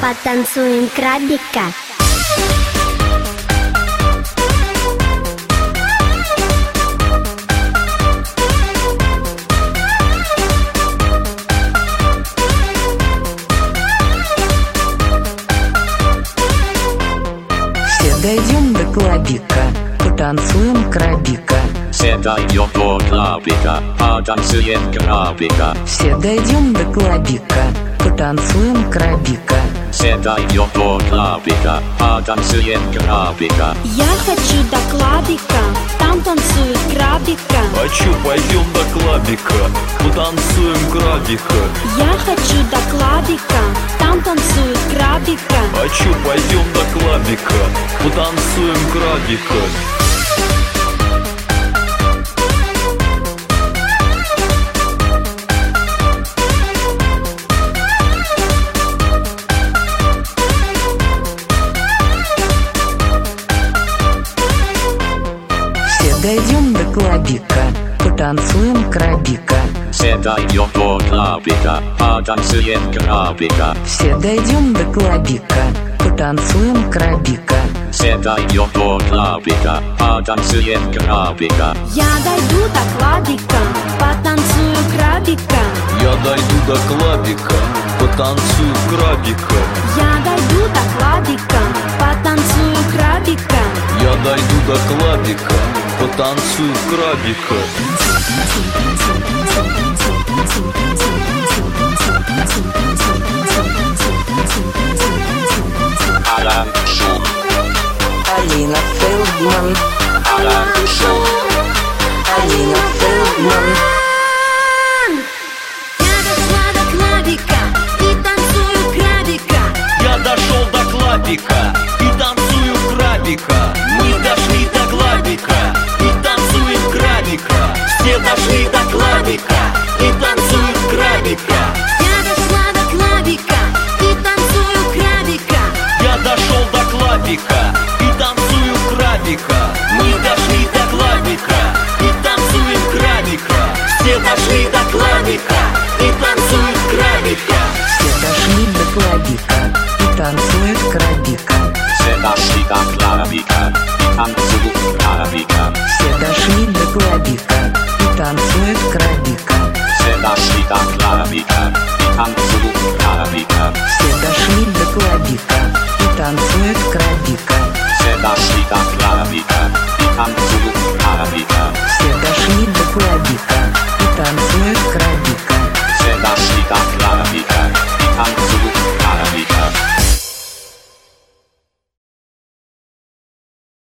Потанцуем крабика. Все дойдем до клабика, потанцуем крабика. Все дойдем до клабика, потанцуем крабика. Все дойдем до клабика, потанцуем крабика. Все дойдем до клабика, потанцуем крабика. Я хочу до клабика, там танцуют крабика. Хочу, пойдем до клабика, потанцуем крабика. Я хочу до клабика, там танцуют крабика. Хочу, пойдем до клабика, потанцуем крабика. Все дойдем до клабика, потанцуем крабика. Все дойдем до клабика, потанцуем крабика. Все дойдем до клабика, потанцуем крабика. Все дойдем до клабика, потанцуем крабика. Я дойду до клабика, потанцую крабика. Я дойду до клабика, потанцую крабика. Я дойду до клабика, потанцую крабика. Я дойду до клабика, потанцую крабика. Alan Шум. Алина Фелдман. Alan Шум.